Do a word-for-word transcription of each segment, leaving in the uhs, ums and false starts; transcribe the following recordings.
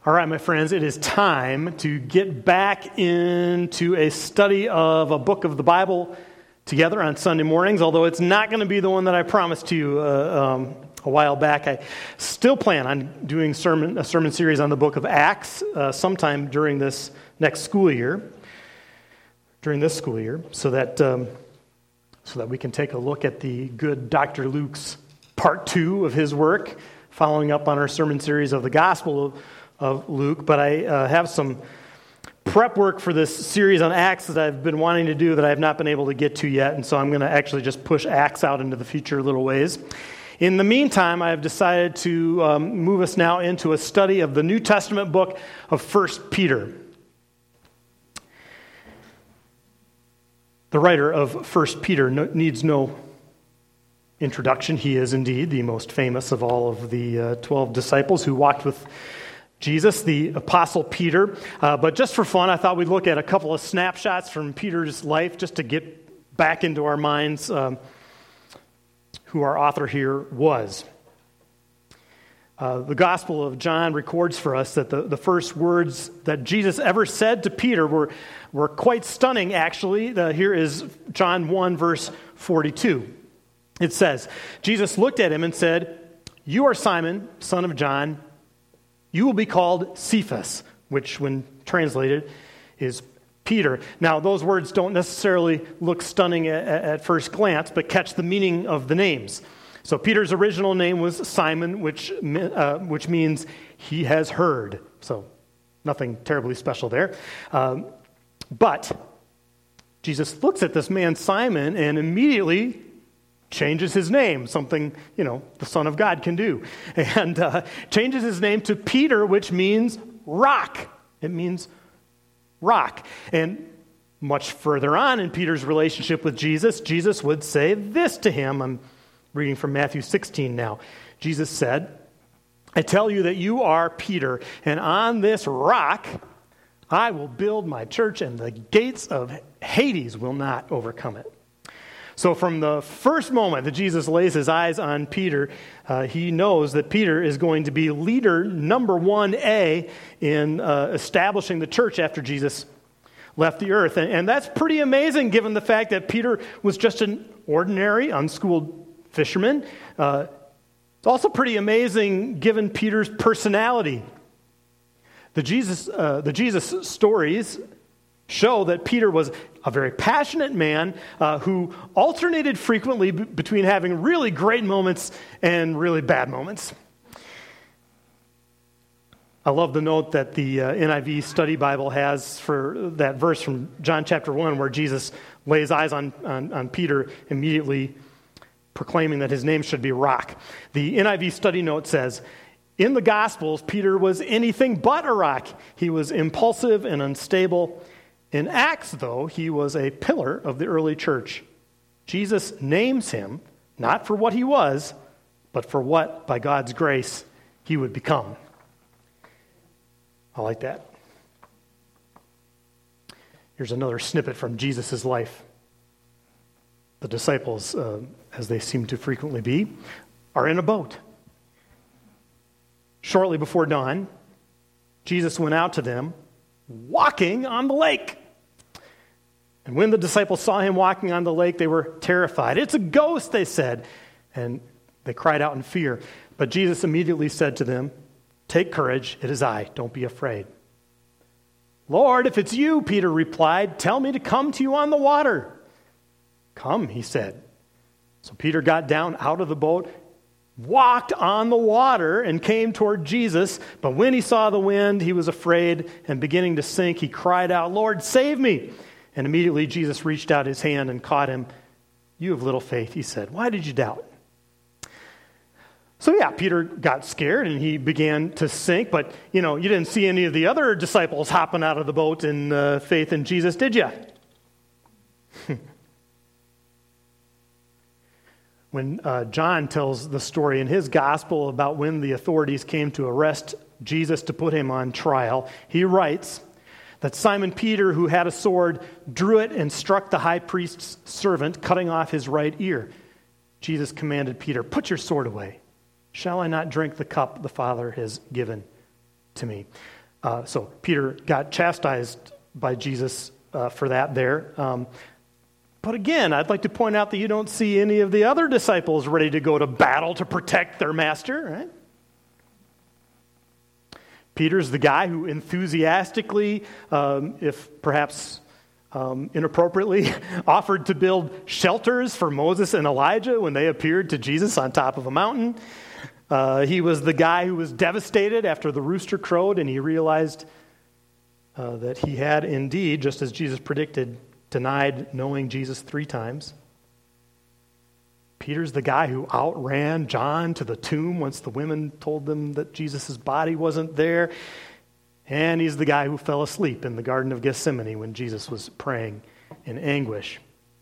All right, my friends, it is time to get back into a study of a book of the Bible together on Sunday mornings, although it's not going to be the one that I promised to you uh, um, a while back. I still plan on doing sermon, a sermon series on the book of Acts uh, sometime during this next school year, during this school year, so that, um, so that we can take a look at the good Doctor Luke's part two of his work, following up on our sermon series of the Gospel of of Luke, but I uh, have some prep work for this series on Acts that I've been wanting to do that I have not been able to get to yet, and so I'm going to actually just push Acts out into the future a little ways. In the meantime, I have decided to um, move us now into a study of the New Testament book of First Peter. The writer of First Peter no, needs no introduction. He is indeed the most famous of all of the uh, twelve disciples who walked with Jesus, the Apostle Peter. Uh, but just for fun, I thought we'd look at a couple of snapshots from Peter's life just to get back into our minds um, who our author here was. Uh, the Gospel of John records for us that the, the first words that Jesus ever said to Peter were, were quite stunning, actually. The, here is John one, verse forty-two. It says, Jesus looked at him and said, "You are Simon, son of John. You will be called Cephas," which, when translated, is Peter. Now, those words don't necessarily look stunning at, at first glance, but catch the meaning of the names. So Peter's original name was Simon, which uh, which means he has heard. So nothing terribly special there. Um, but Jesus looks at this man Simon and immediately changes his name, something, you know, the Son of God can do. And uh, changes his name to Peter, which means rock. It means rock. And much further on in Peter's relationship with Jesus, Jesus would say this to him. I'm reading from Matthew sixteen now. Jesus said, "I tell you that you are Peter, and on this rock I will build my church, and the gates of Hades will not overcome it." So from the first moment that Jesus lays his eyes on Peter, uh, he knows that Peter is going to be leader number one A in uh, establishing the church after Jesus left the earth. And, and that's pretty amazing given the fact that Peter was just an ordinary, unschooled fisherman. Uh, it's also pretty amazing given Peter's personality. The Jesus, uh, the Jesus stories show that Peter was a very passionate man uh, who alternated frequently b- between having really great moments and really bad moments. I love the note that the uh, N I V Study Bible has for that verse from John chapter one where Jesus lays eyes on, on, on Peter, immediately proclaiming that his name should be Rock. The N I V Study Note says, "In the Gospels, Peter was anything but a rock. He was impulsive and unstable. In Acts, though, he was a pillar of the early church. Jesus names him not for what he was, but for what, by God's grace, he would become." I like that. Here's another snippet from Jesus' life. The disciples, uh, as they seem to frequently be, are in a boat. Shortly before dawn, Jesus went out to them, walking on the lake. And when the disciples saw him walking on the lake, they were terrified. "It's a ghost," they said, and they cried out in fear. But Jesus immediately said to them, "Take courage, it is I, don't be afraid." "Lord, if it's you," Peter replied, "tell me to come to you on the water." "Come," he said. So Peter got down out of the boat, walked on the water, and came toward Jesus. But when he saw the wind, he was afraid, and beginning to sink, he cried out, "Lord, save me." And immediately Jesus reached out his hand and caught him. "You have little faith," he said. "Why did you doubt?" So yeah, Peter got scared and he began to sink. But, you know, you didn't see any of the other disciples hopping out of the boat in uh, faith in Jesus, did you? When uh, John tells the story in his gospel about when the authorities came to arrest Jesus to put him on trial, he writes that Simon Peter, who had a sword, drew it and struck the high priest's servant, cutting off his right ear. Jesus commanded Peter, "Put your sword away. Shall I not drink the cup the Father has given to me. Uh, so Peter got chastised by Jesus uh, for that there. Um, but again, I'd like to point out that you don't see any of the other disciples ready to go to battle to protect their master, right? Peter's the guy who enthusiastically, um, if perhaps um, inappropriately, offered to build shelters for Moses and Elijah when they appeared to Jesus on top of a mountain. Uh, he was the guy who was devastated after the rooster crowed and he realized uh, that he had indeed, just as Jesus predicted, denied knowing Jesus three times. Peter's the guy who outran John to the tomb once the women told them that Jesus' body wasn't there. And he's the guy who fell asleep in the Garden of Gethsemane when Jesus was praying in anguish.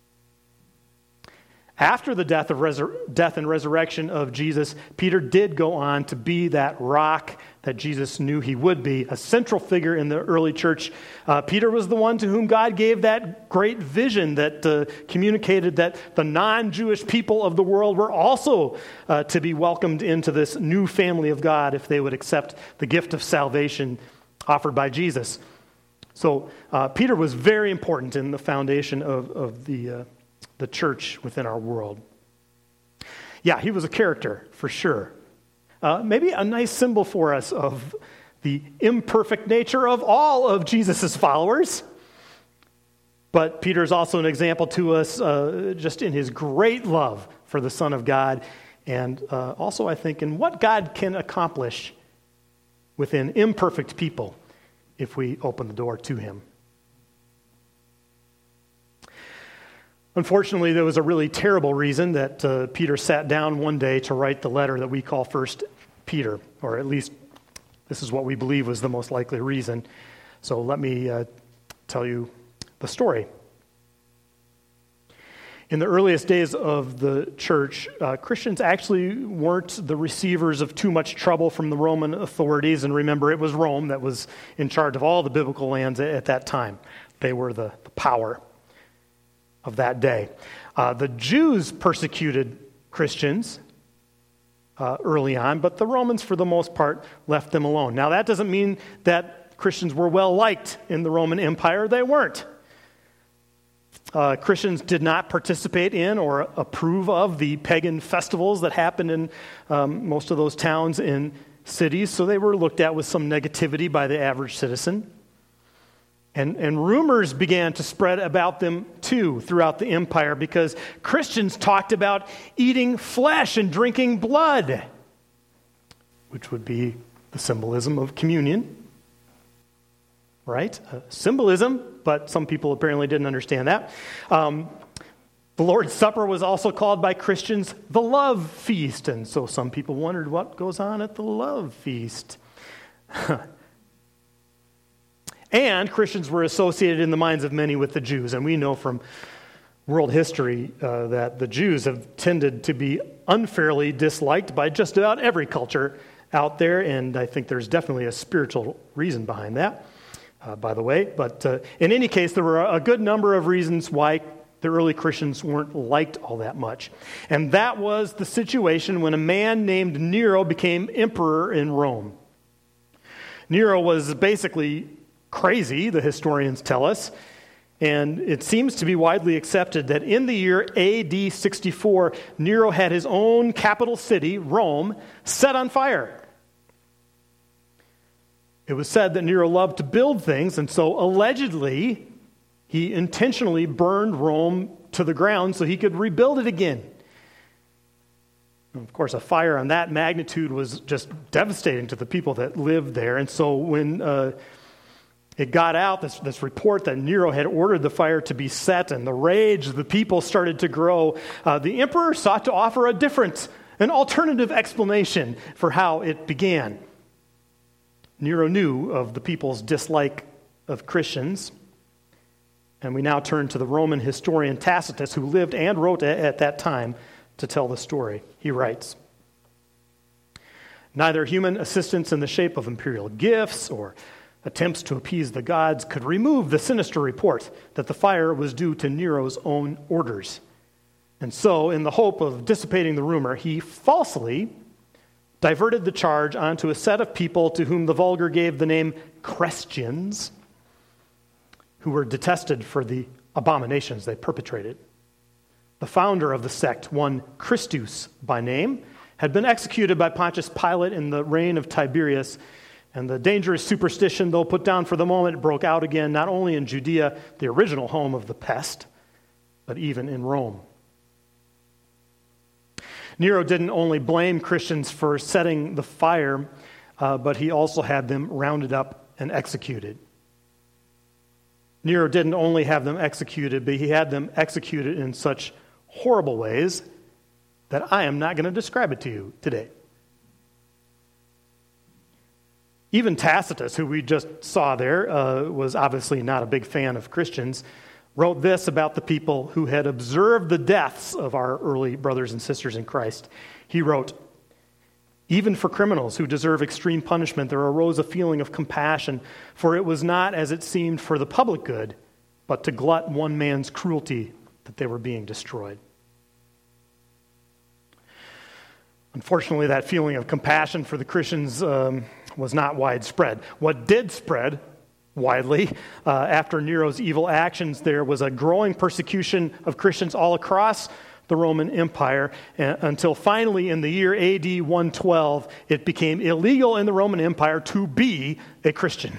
After the death, of resur- death and resurrection of Jesus, Peter did go on to be that rock that Jesus knew he would be, a central figure in the early church. Uh, Peter was the one to whom God gave that great vision that uh, communicated that the non-Jewish people of the world were also uh, to be welcomed into this new family of God if they would accept the gift of salvation offered by Jesus. So uh, Peter was very important in the foundation of, of the uh, the church within our world. Yeah, he was a character, for sure. Uh, maybe a nice symbol for us of the imperfect nature of all of Jesus' followers. But Peter is also an example to us uh, just in his great love for the Son of God, and uh, also, I think, in what God can accomplish within imperfect people if we open the door to him. Unfortunately, there was a really terrible reason that uh, Peter sat down one day to write the letter that we call First Peter, or at least this is what we believe was the most likely reason. So let me uh, tell you the story. In the earliest days of the church, uh, Christians actually weren't the receivers of too much trouble from the Roman authorities. And remember, it was Rome that was in charge of all the biblical lands at that time. They were the, the power of that day. Uh, the Jews persecuted Christians uh, early on, but the Romans, for the most part, left them alone. Now, that doesn't mean that Christians were well liked in the Roman Empire. They weren't. Uh, Christians did not participate in or approve of the pagan festivals that happened in um, most of those towns and cities, so they were looked at with some negativity by the average citizen. And, and rumors began to spread about them, too, throughout the empire because Christians talked about eating flesh and drinking blood, which would be the symbolism of communion, right? Uh, symbolism, but some people apparently didn't understand that. Um, the Lord's Supper was also called by Christians the love feast, and so some people wondered what goes on at the love feast. And Christians were associated in the minds of many with the Jews. And we know from world history uh, that the Jews have tended to be unfairly disliked by just about every culture out there. And I think there's definitely a spiritual reason behind that, uh, by the way. But uh, in any case, there were a good number of reasons why the early Christians weren't liked all that much. And that was the situation when a man named Nero became emperor in Rome. Nero was basically crazy, the historians tell us, and it seems to be widely accepted that in the year A D sixty-four, Nero had his own capital city, Rome, set on fire. It was said that Nero loved to build things, and so allegedly he intentionally burned Rome to the ground so he could rebuild it again. And of course, a fire on that magnitude was just devastating to the people that lived there, and so when uh, It got out, this, this report that Nero had ordered the fire to be set, and the rage of the people started to grow. Uh, the emperor sought to offer a different, an alternative explanation for how it began. Nero knew of the people's dislike of Christians, and we now turn to the Roman historian Tacitus, who lived and wrote at that time, to tell the story. He writes, "Neither human assistance in the shape of imperial gifts or attempts to appease the gods could remove the sinister report that the fire was due to Nero's own orders. And so, in the hope of dissipating the rumor, he falsely diverted the charge onto a set of people to whom the vulgar gave the name Christians, who were detested for the abominations they perpetrated. The founder of the sect, one Christus by name, had been executed by Pontius Pilate in the reign of Tiberius, and the dangerous superstition, though put down for the moment, broke out again, not only in Judea, the original home of the pest, but even in Rome. Nero didn't only blame Christians for setting the fire, uh, but he also had them rounded up and executed. Nero didn't only have them executed, but he had them executed in such horrible ways that I am not going to describe it to you today. Even Tacitus, who we just saw there, uh, was obviously not a big fan of Christians, wrote this about the people who had observed the deaths of our early brothers and sisters in Christ. He wrote, "Even for criminals who deserve extreme punishment, there arose a feeling of compassion, for it was not, as it seemed, for the public good, but to glut one man's cruelty that they were being destroyed." Unfortunately, that feeling of compassion for the Christians um, was not widespread. What did spread widely uh, after Nero's evil actions, there was a growing persecution of Christians all across the Roman Empire, uh, until finally in the year A D one twelve, it became illegal in the Roman Empire to be a Christian.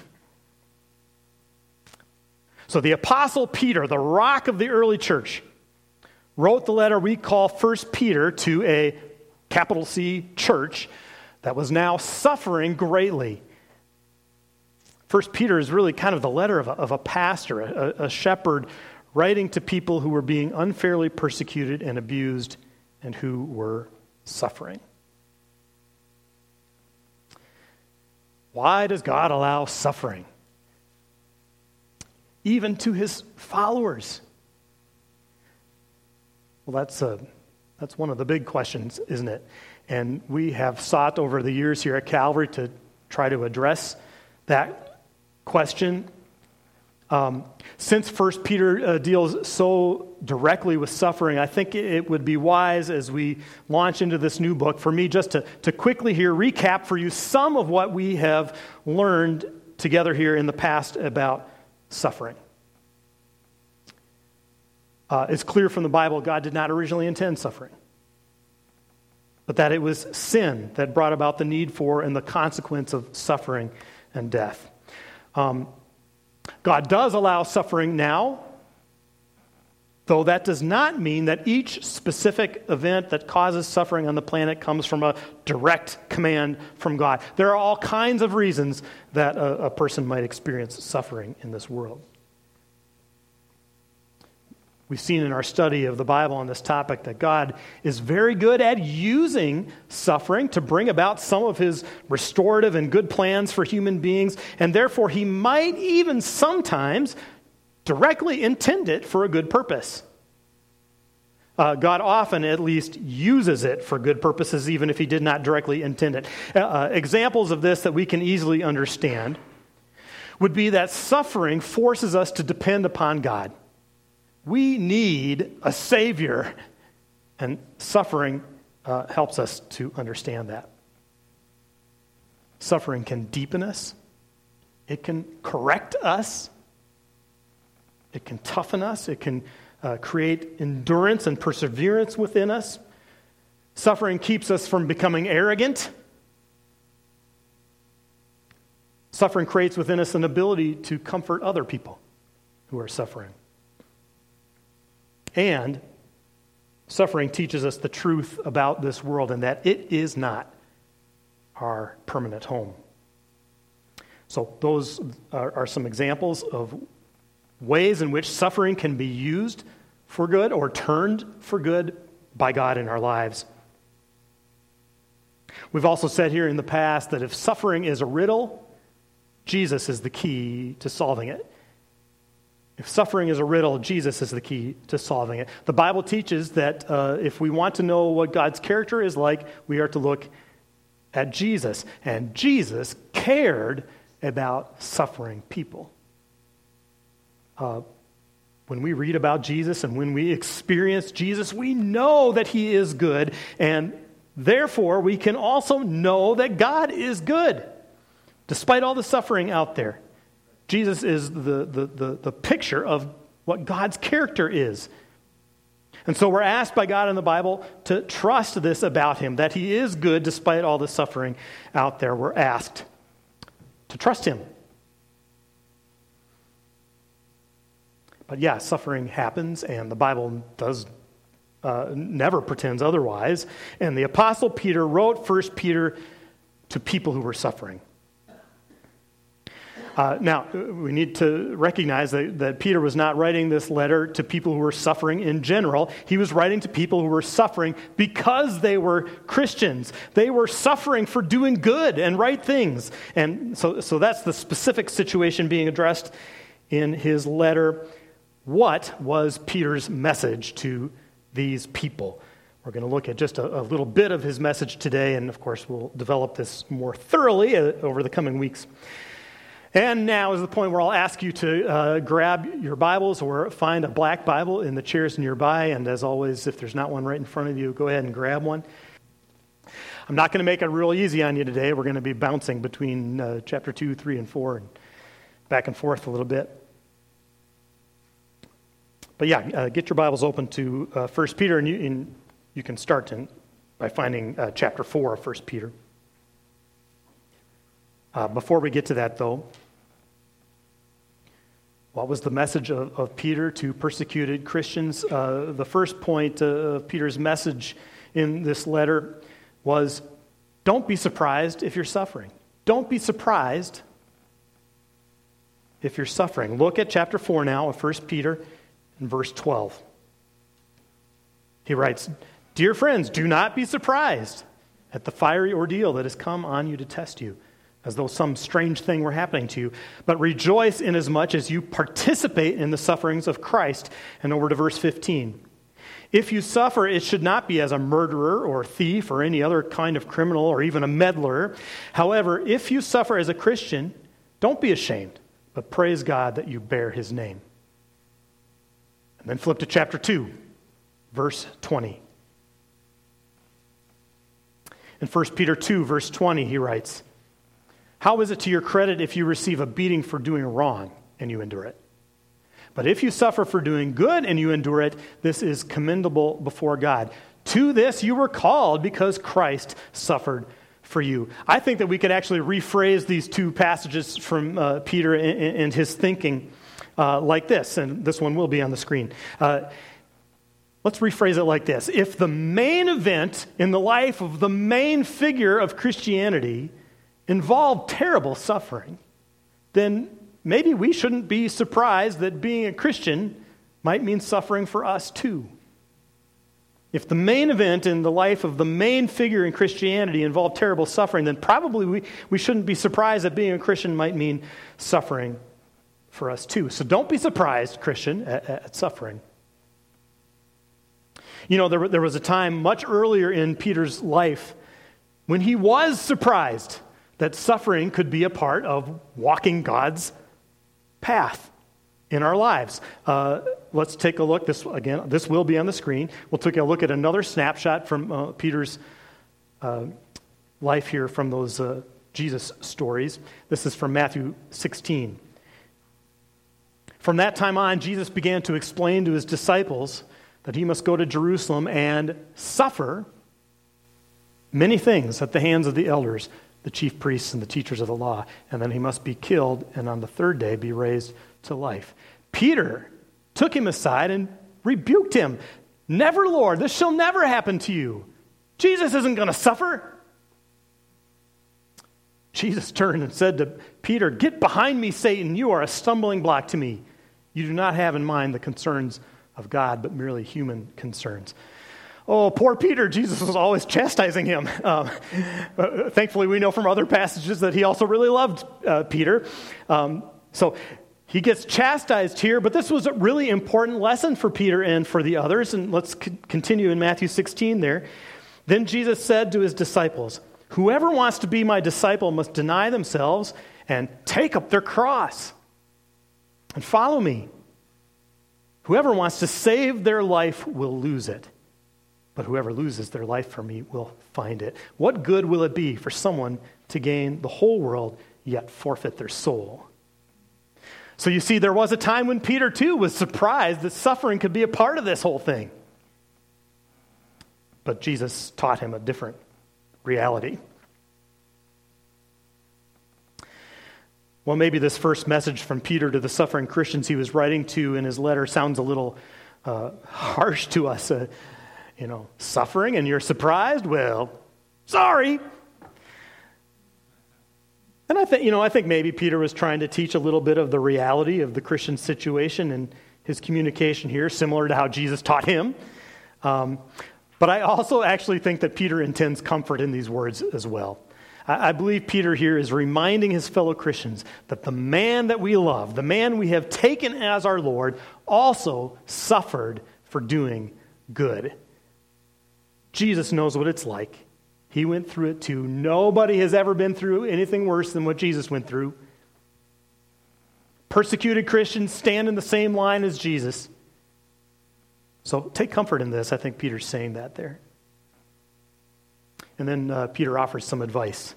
So the Apostle Peter, the rock of the early church, wrote the letter we call First Peter to a capital C church that was now suffering greatly. First Peter is really kind of the letter of a, of a pastor, a, a shepherd, writing to people who were being unfairly persecuted and abused and who were suffering. Why does God allow suffering? Even to his followers. Well, that's a, that's one of the big questions, isn't it? And we have sought over the years here at Calvary to try to address that question. Um, since First Peter uh, deals so directly with suffering, I think it would be wise as we launch into this new book for me just to, to quickly here recap for you some of what we have learned together here in the past about suffering. Uh, it's clear from the Bible God did not originally intend suffering, but that it was sin that brought about the need for and the consequence of suffering and death. Um, God does allow suffering now, though that does not mean that each specific event that causes suffering on the planet comes from a direct command from God. There are all kinds of reasons that a, a person might experience suffering in this world. We've seen in our study of the Bible on this topic that God is very good at using suffering to bring about some of his restorative and good plans for human beings, and therefore he might even sometimes directly intend it for a good purpose. Uh, God often at least uses it for good purposes, even if he did not directly intend it. Uh, examples of this that we can easily understand would be that suffering forces us to depend upon God. We need a Savior, and suffering uh, helps us to understand that. Suffering can deepen us. It can correct us. It can toughen us. It can uh, create endurance and perseverance within us. Suffering keeps us from becoming arrogant. Suffering creates within us an ability to comfort other people who are suffering. And suffering teaches us the truth about this world and that it is not our permanent home. So those are, are some examples of ways in which suffering can be used for good or turned for good by God in our lives. We've also said here in the past that if suffering is a riddle, Jesus is the key to solving it. If suffering is a riddle, Jesus is the key to solving it. The Bible teaches that uh, if we want to know what God's character is like, we are to look at Jesus. And Jesus cared about suffering people. Uh, when we read about Jesus and when we experience Jesus, we know that he is good and Therefore, we can also know that God is good, despite all the suffering out there. Jesus is the, the, the, the picture of what God's character is. And so we're asked by God in the Bible to trust this about him, that he is good despite all the suffering out there. We're asked to trust him. But yeah, suffering happens, and the Bible does uh, never pretends otherwise. And the Apostle Peter wrote First Peter to people who were suffering. Uh, now, we need to recognize that, that Peter was not writing this letter to people who were suffering in general. He was writing to people who were suffering because they were Christians. They were suffering for doing good and right things. And so, so that's the specific situation being addressed in his letter. What was Peter's message to these people? We're going to look at just a, a little bit of his message today, and of course we'll develop this more thoroughly uh, over the coming weeks. And now is the point where I'll ask you to uh, grab your Bibles or find a black Bible in the chairs nearby. And as always, if there's not one right in front of you, go ahead and grab one. I'm not going to make it real easy on you today. We're going to be bouncing between uh, chapter two, three, and four, and back and forth a little bit. But yeah, uh, get your Bibles open to uh, First Peter, and you, and you can start in, by finding uh, chapter four of First Peter. Uh, before we get to that, though, what was the message of, of Peter to persecuted Christians? Uh, the first point uh, of Peter's message in this letter was, don't be surprised if you're suffering. Don't be surprised if you're suffering. Look at chapter four now of First Peter and verse twelve. He writes, "Dear friends, do not be surprised at the fiery ordeal that has come on you to test you, as though some strange thing were happening to you. But rejoice inasmuch as you participate in the sufferings of Christ." And over to verse fifteen. "If you suffer, it should not be as a murderer or thief or any other kind of criminal or even a meddler. However, if you suffer as a Christian, don't be ashamed, but praise God that you bear his name." And then flip to chapter two, verse twenty. In First Peter two, verse twenty, he writes, "How is it to your credit if you receive a beating for doing wrong and you endure it? But if you suffer for doing good and you endure it, this is commendable before God. To this you were called because Christ suffered for you." I think that we could actually rephrase these two passages from uh, Peter and, and his thinking uh, like this, and this one will be on the screen. Uh, let's rephrase it like this. If the main event in the life of the main figure of Christianity involved terrible suffering, then maybe we shouldn't be surprised that being a Christian might mean suffering for us too. If the main event in the life of the main figure in Christianity involved terrible suffering, then probably we, we shouldn't be surprised that being a Christian might mean suffering for us too. So don't be surprised, Christian, at, at suffering. You know, there, there was a time much earlier in Peter's life when he was surprised that suffering could be a part of walking God's path in our lives. Uh, let's take a look. This again, this will be on the screen. We'll take a look at another snapshot from uh, Peter's uh, life here from those uh, Jesus stories. This is from Matthew sixteen. "From that time on, Jesus began to explain to his disciples that he must go to Jerusalem and suffer many things at the hands of the elders, the chief priests, and the teachers of the law, and then he must be killed and on the third day be raised to life." Peter took him aside and rebuked him. "Never, Lord, this shall never happen to you. Jesus isn't going to suffer." Jesus turned and said to Peter, "Get behind me, Satan. You are a stumbling block to me. You do not have in mind the concerns of God, but merely human concerns." Oh, poor Peter. Jesus was always chastising him. Um, uh, thankfully, we know from other passages that he also really loved uh, Peter. Um, so he gets chastised here, but this was a really important lesson for Peter and for the others. And let's c- continue in Matthew sixteen there. "Then Jesus said to his disciples, 'Whoever wants to be my disciple must deny themselves and take up their cross and follow me. Whoever wants to save their life will lose it. but whoever loses their life for me will find it. What good will it be for someone to gain the whole world, yet forfeit their soul? So you see, there was a time when Peter, too, was surprised that suffering could be a part of this whole thing. But Jesus taught him a different reality. Well, maybe this first message from Peter to the suffering Christians he was writing to in his letter sounds a little uh, harsh to us. Uh, you know, suffering and you're surprised? Well, sorry. And I think, you know, I think maybe Peter was trying to teach a little bit of the reality of the Christian situation and his communication here, similar to how Jesus taught him. Um, but I also actually think that Peter intends comfort in these words as well. I, I believe Peter here is reminding his fellow Christians that the man that we love, the man we have taken as our Lord, also suffered for doing good. Jesus knows what it's like. He went through it too. Nobody has ever been through anything worse than what Jesus went through. Persecuted Christians stand in the same line as Jesus. So take comfort in this. I think Peter's saying that there. And then uh, Peter offers some advice.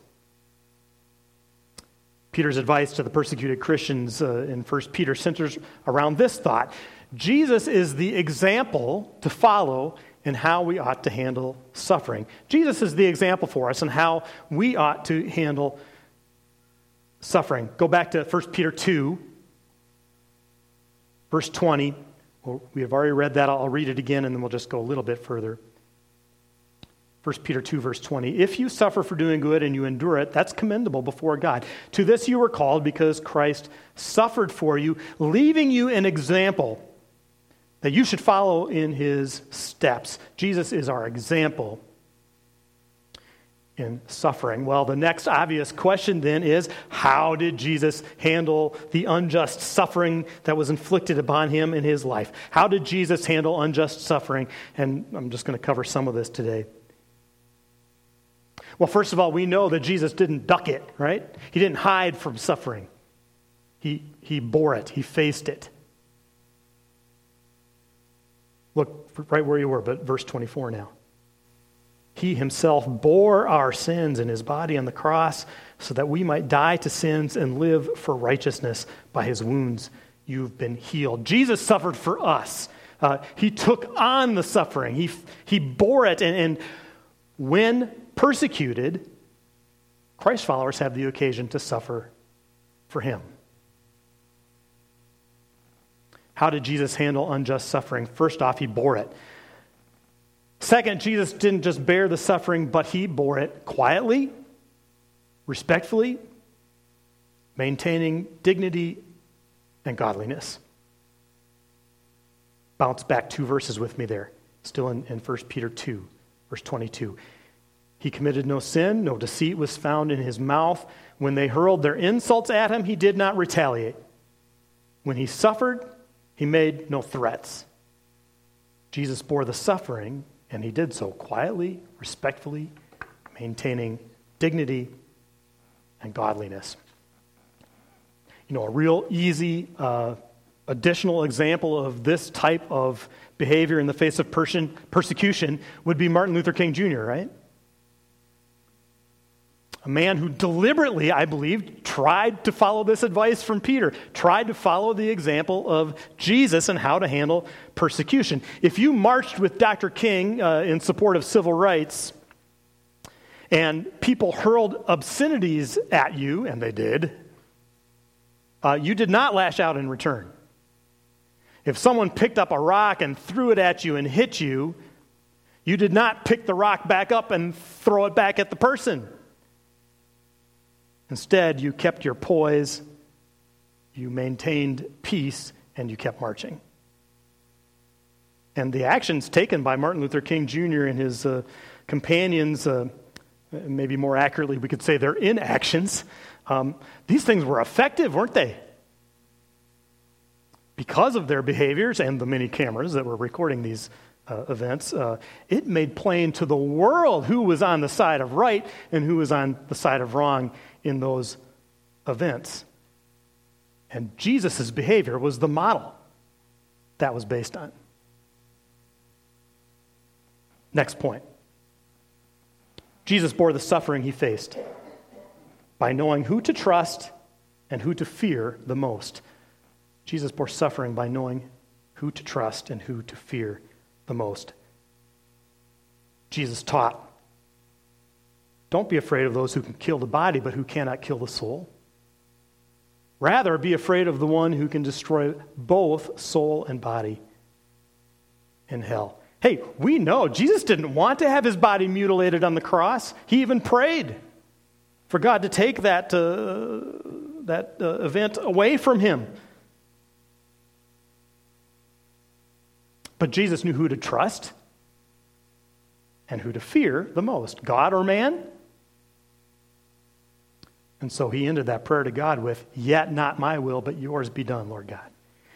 Peter's advice to the persecuted Christians uh, in First Peter centers around this thought. Jesus is the example to follow in how we ought to handle suffering. Jesus is the example for us in how we ought to handle suffering. Go back to First Peter two, verse twenty. Well, we have already read that. I'll read it again, and then we'll just go a little bit further. First Peter two, verse twenty. If you suffer for doing good and you endure it, that's commendable before God. To this you were called because Christ suffered for you, leaving you an example that you should follow in his steps. Jesus is our example in suffering. Well, the next obvious question then is, how did Jesus handle the unjust suffering that was inflicted upon him in his life? How did Jesus handle unjust suffering? And I'm just going to cover some of this today. Well, first of all, we know that Jesus didn't duck it, right? He didn't hide from suffering. He, he bore it. He faced it. Look right where you were, but verse twenty-four now. He himself bore our sins in his body on the cross so that we might die to sins and live for righteousness. By his wounds you've been healed. Jesus suffered for us. Uh, he took on the suffering. He, he bore it. And, and when persecuted, Christ followers have the occasion to suffer for him. How did Jesus handle unjust suffering? First off, he bore it. Second, Jesus didn't just bear the suffering, but he bore it quietly, respectfully, maintaining dignity and godliness. Bounce back two verses with me there, still in, in First Peter two, verse twenty-two. He committed no sin, no deceit was found in his mouth. When they hurled their insults at him, he did not retaliate. When he suffered, he made no threats. Jesus bore the suffering, and he did so quietly, respectfully, maintaining dignity and godliness. You know, a real easy uh, additional example of this type of behavior in the face of person, persecution would be Martin Luther King Junior, right? A man who deliberately, I believe, tried to follow this advice from Peter, tried to follow the example of Jesus and how to handle persecution. If you marched with Doctor King uh, in support of civil rights, and people hurled obscenities at you, and they did, uh, you did not lash out in return. If someone picked up a rock and threw it at you and hit you, you did not pick the rock back up and throw it back at the person. Instead, you kept your poise, you maintained peace, and you kept marching. And the actions taken by Martin Luther King Junior and his uh, companions, uh, maybe more accurately we could say their inactions, um, these things were effective, weren't they? Because of their behaviors and the many cameras that were recording these uh, events, uh, it made plain to the world who was on the side of right and who was on the side of wrong in those events. And Jesus' behavior was the model that was based on. Next point. Jesus bore the suffering he faced by knowing who to trust and who to fear the most. Jesus bore suffering by knowing who to trust and who to fear the most. Jesus taught, don't be afraid of those who can kill the body, but who cannot kill the soul. Rather, be afraid of the one who can destroy both soul and body in hell. Hey, we know Jesus didn't want to have his body mutilated on the cross. He even prayed for God to take that, uh, that uh, event away from him. But Jesus knew who to trust and who to fear the most, God or man. And so he ended that prayer to God with, yet not my will, but yours be done, Lord God.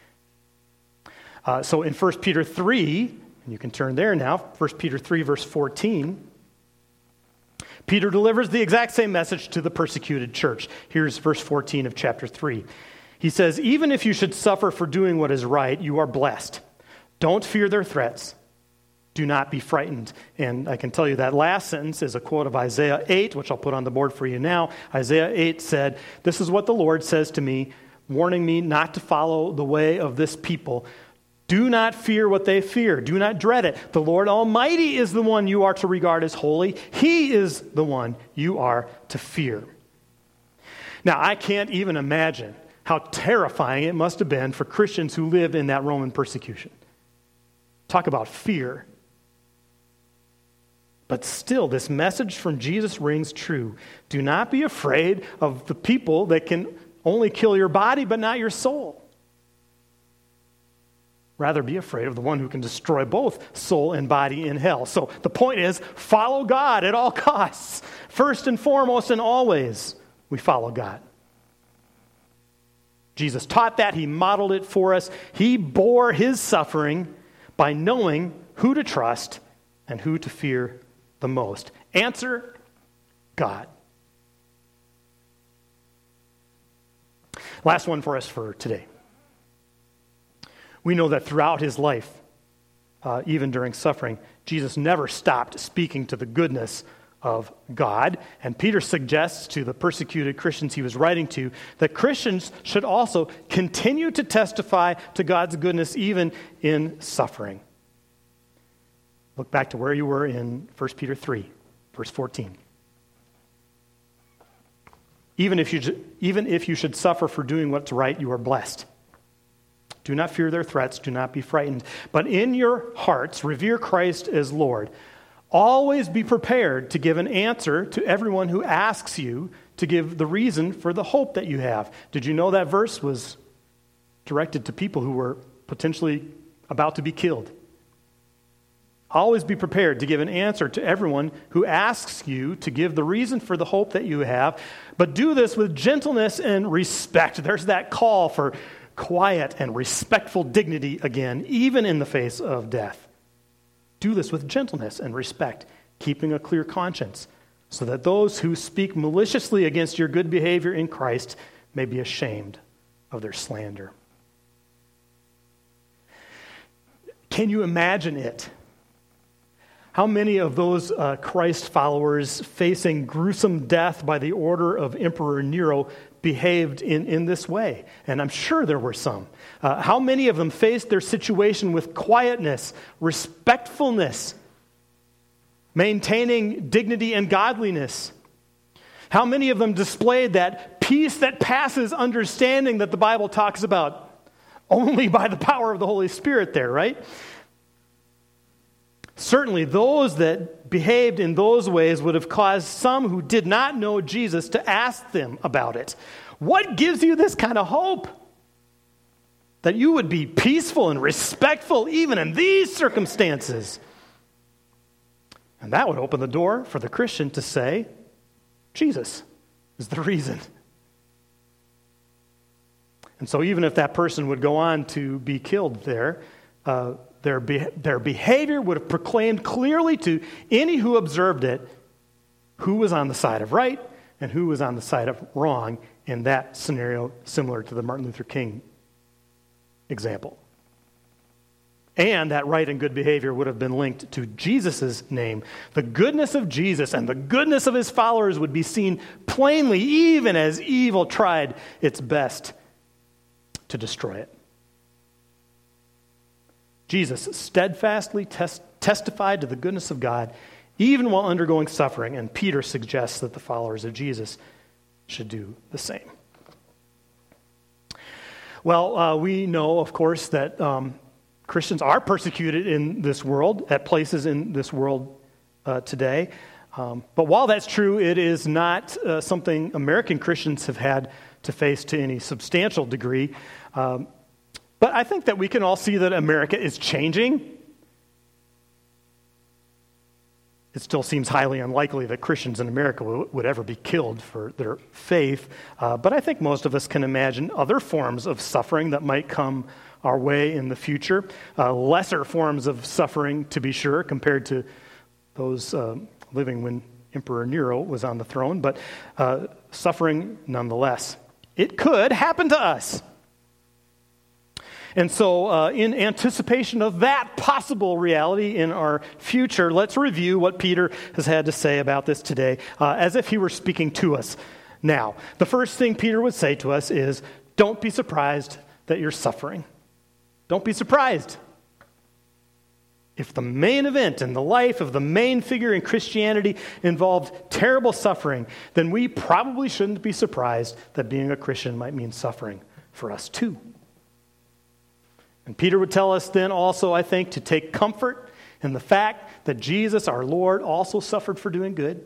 Uh, so in First Peter three, and you can turn there now, First Peter three, verse fourteen, Peter delivers the exact same message to the persecuted church. Here's verse fourteen of chapter three. He says, even if you should suffer for doing what is right, you are blessed. Don't fear their threats. Do not be frightened. And I can tell you that last sentence is a quote of Isaiah eight, which I'll put on the board for you now. Isaiah eight said, this is what the Lord says to me, warning me not to follow the way of this people. Do not fear what they fear. Do not dread it. The Lord Almighty is the one you are to regard as holy. He is the one you are to fear. Now, I can't even imagine how terrifying it must have been for Christians who lived in that Roman persecution. Talk about fear. But still, this message from Jesus rings true. Do not be afraid of the people that can only kill your body, but not your soul. Rather, be afraid of the one who can destroy both soul and body in hell. So the point is, follow God at all costs. First and foremost and always, we follow God. Jesus taught that. He modeled it for us. He bore his suffering by knowing who to trust and who to fear the most. Answer, God. Last one for us for today. We know that throughout his life, uh, even during suffering, Jesus never stopped speaking to the goodness of God. And Peter suggests to the persecuted Christians he was writing to that Christians should also continue to testify to God's goodness even in suffering. Look back to where you were in First Peter three, verse fourteen. Even if you, even if you should suffer for doing what's right, you are blessed. Do not fear their threats. Do not be frightened. But in your hearts, revere Christ as Lord. Always be prepared to give an answer to everyone who asks you to give the reason for the hope that you have. Did you know that verse was directed to people who were potentially about to be killed? Always be prepared to give an answer to everyone who asks you to give the reason for the hope that you have, but do this with gentleness and respect. There's that call for quiet and respectful dignity again, even in the face of death. Do this with gentleness and respect, keeping a clear conscience, so that those who speak maliciously against your good behavior in Christ may be ashamed of their slander. Can you imagine it? How many of those uh, Christ followers facing gruesome death by the order of Emperor Nero behaved in, in this way? And I'm sure there were some. Uh, how many of them faced their situation with quietness, respectfulness, maintaining dignity and godliness? How many of them displayed that peace that passes understanding that the Bible talks about only by the power of the Holy Spirit there, right? Certainly, those that behaved in those ways would have caused some who did not know Jesus to ask them about it. What gives you this kind of hope? That you would be peaceful and respectful even in these circumstances. And that would open the door for the Christian to say, Jesus is the reason. And so even if that person would go on to be killed there, uh, Their, be- their behavior would have proclaimed clearly to any who observed it who was on the side of right and who was on the side of wrong in that scenario, similar to the Martin Luther King example. And that right and good behavior would have been linked to Jesus' name. The goodness of Jesus and the goodness of his followers would be seen plainly, even as evil tried its best to destroy it. Jesus steadfastly tes- testified to the goodness of God, even while undergoing suffering, and Peter suggests that the followers of Jesus should do the same. Well, uh, we know, of course, that um, Christians are persecuted in this world, at places in this world uh, today. Um, but while that's true, it is not uh, something American Christians have had to face to any substantial degree. Um, but I think that we can all see that America is changing. It still seems highly unlikely that Christians in America w- would ever be killed for their faith. Uh, but I think most of us can imagine other forms of suffering that might come our way in the future. Uh, lesser forms of suffering, to be sure, compared to those uh, living when Emperor Nero was on the throne. But uh, suffering nonetheless. It could happen to us. And so, uh, in anticipation of that possible reality in our future, let's review what Peter has had to say about this today, uh, as if he were speaking to us now. The first thing Peter would say to us is, don't be surprised that you're suffering. Don't be surprised. If the main event in the life of the main figure in Christianity involved terrible suffering, then we probably shouldn't be surprised that being a Christian might mean suffering for us too. And Peter would tell us then also, I think, to take comfort in the fact that Jesus, our Lord, also suffered for doing good.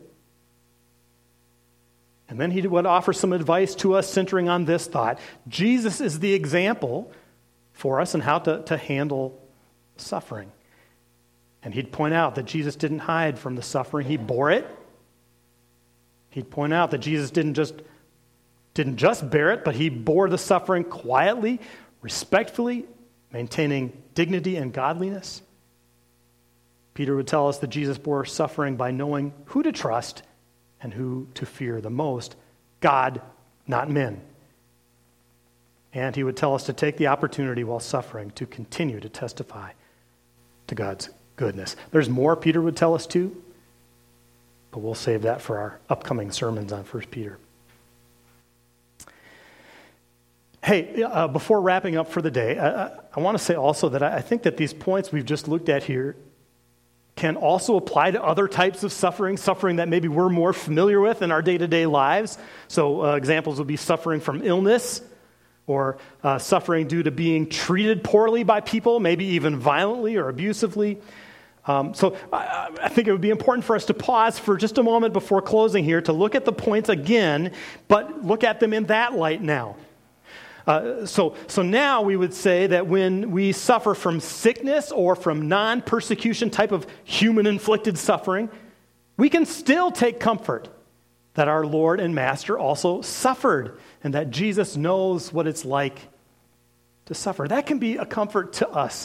And then he would offer some advice to us centering on this thought. Jesus is the example for us in how to, to handle suffering. And he'd point out that Jesus didn't hide from the suffering. He bore it. He'd point out that Jesus didn't just, didn't just bear it, but he bore the suffering quietly, respectfully, maintaining dignity and godliness. Peter would tell us that Jesus bore suffering by knowing who to trust and who to fear the most, God, not men. And he would tell us to take the opportunity while suffering to continue to testify to God's goodness. There's more Peter would tell us too, but we'll save that for our upcoming sermons on First Peter. Hey, uh, before wrapping up for the day, I, I, I want to say also that I, I think that these points we've just looked at here can also apply to other types of suffering, suffering that maybe we're more familiar with in our day-to-day lives. So uh, examples would be suffering from illness, or uh, suffering due to being treated poorly by people, maybe even violently or abusively. Um, so I, I think it would be important for us to pause for just a moment before closing here to look at the points again, but look at them in that light now. Uh, so, so now we would say that when we suffer from sickness or from non-persecution type of human-inflicted suffering, we can still take comfort that our Lord and Master also suffered and that Jesus knows what it's like to suffer. That can be a comfort to us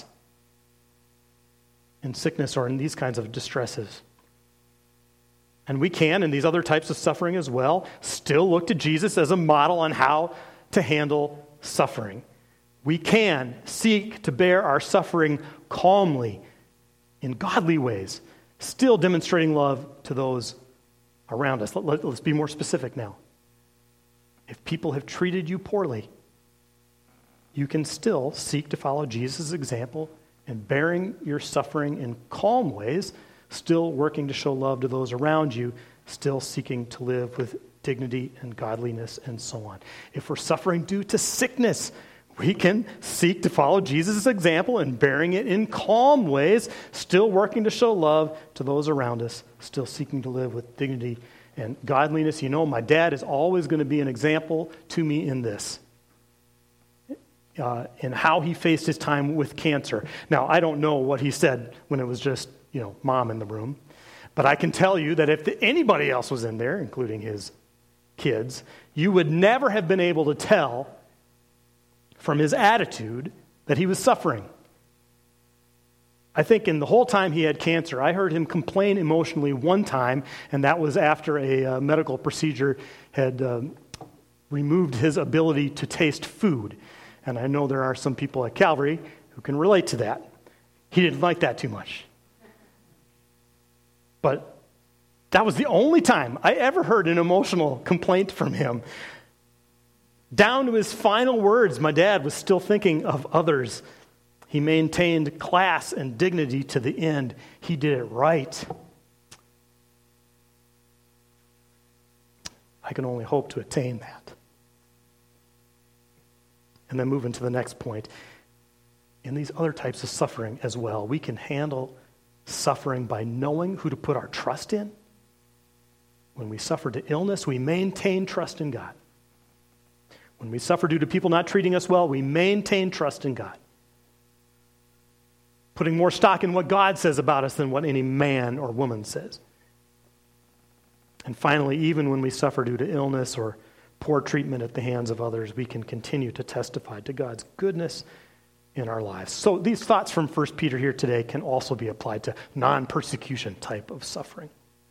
in sickness or in these kinds of distresses. And we can, in these other types of suffering as well, still look to Jesus as a model on how to handle suffering. We can seek to bear our suffering calmly in godly ways, still demonstrating love to those around us. Let, let, let's be more specific now. If people have treated you poorly, you can still seek to follow Jesus' example in bearing your suffering in calm ways, still working to show love to those around you, still seeking to live with dignity and godliness and so on. If we're suffering due to sickness, we can seek to follow Jesus' example in bearing it in calm ways, still working to show love to those around us, still seeking to live with dignity and godliness. You know, my dad is always going to be an example to me in this, uh, in how he faced his time with cancer. Now, I don't know what he said when it was just, you know, mom in the room, but I can tell you that if anybody else was in there, including his kids, you would never have been able to tell from his attitude that he was suffering. I think in the whole time he had cancer, I heard him complain emotionally one time, and that was after a uh, medical procedure had uh, removed his ability to taste food. And I know there are some people at Calvary who can relate to that. He didn't like that too much. But that was the only time I ever heard an emotional complaint from him. Down to his final words, my dad was still thinking of others. He maintained class and dignity to the end. He did it right. I can only hope to attain that. And then move into the next point. In these other types of suffering as well, we can handle suffering by knowing who to put our trust in. When we suffer to illness, we maintain trust in God. When we suffer due to people not treating us well, we maintain trust in God. Putting more stock in what God says about us than what any man or woman says. And finally, even when we suffer due to illness or poor treatment at the hands of others, we can continue to testify to God's goodness in our lives. So these thoughts from First Peter here today can also be applied to non-persecution type of suffering.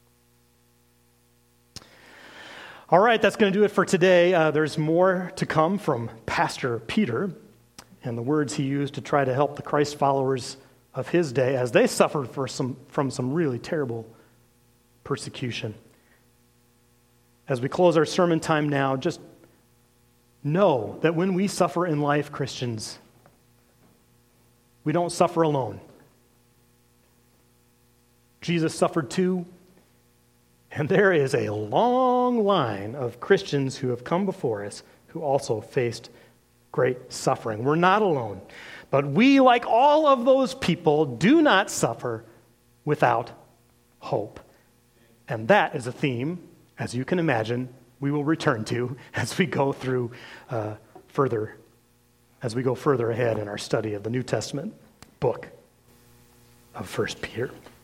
All right, that's going to do it for today. Uh, there's more to come from Pastor Peter and the words he used to try to help the Christ followers of his day as they suffered for some, from some really terrible persecution. As we close our sermon time now, just know that when we suffer in life, Christians, we don't suffer alone. Jesus suffered too, and there is a long line of Christians who have come before us who also faced great suffering. We're not alone, but we, like all of those people, do not suffer without hope. And that is a theme, as you can imagine, we will return to as we go through uh, further, as we go further ahead in our study of the New Testament book of First Peter.